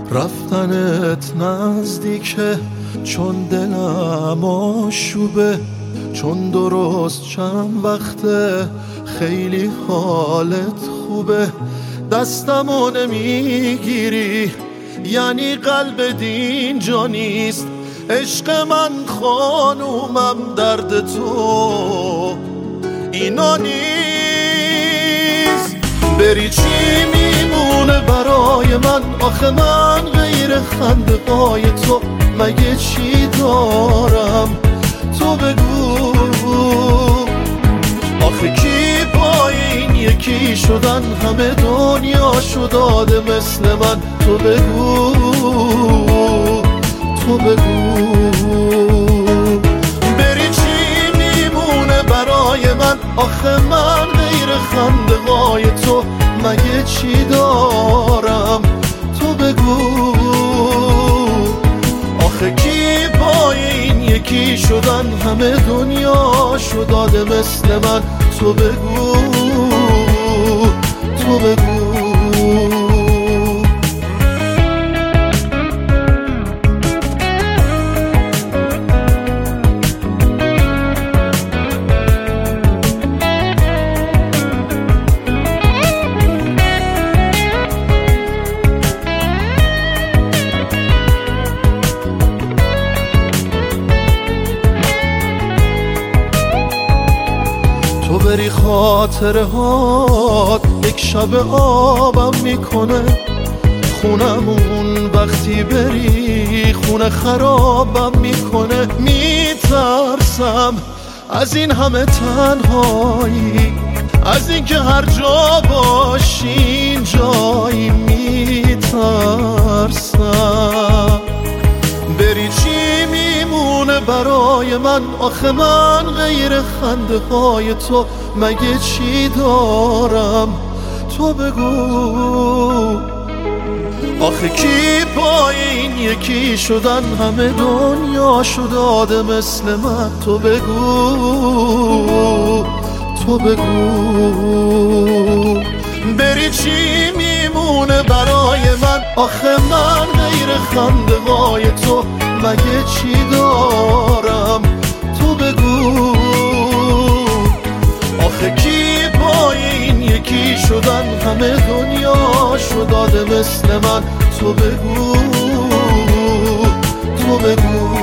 رفتنت نزدیکه چون دلم آشوبه، چون درست چند وقته خیلی حالت خوبه. دستمو نمیگیری یعنی قلب دین جا نیست. عشق من خانومم درد تو اینا نیست. بری چی میمونه برای من؟ آخه من غیر خنده های تو مگه چی دارم؟ تو بگو آخه کی با این یکی شدن همه دنیا شو داده مثل من؟ تو بگو تو بگو. بری چی میمونه برای من؟ آخه من غیر خنده های تو مگه چی دارم؟ تو بگو آخه کی با این یکی شدن همه دنیا شو داده مثل من؟ تو بگو تو بگو. تو بری خاطره هات یک شب آبم میکنه. خونمون وقتی بری خونه خرابم میکنه. میترسم از این همه تنهایی، از این که هر جا باشین جایی. میترسم بری چی میمونه برای من؟ آخه من غیر خنده های تو مگه چی دارم؟ تو بگو آخه کی با این یکی شدن همه دنیا شو داده مثل من؟ تو بگو تو بگو. بری چی میمونه برای من؟ آخه من غیر خنده های تو مگه چی دارم؟ تو بگو آخه کی با این یکی شدن همه دنیا شو داده مثل من؟ تو بگو تو بگو.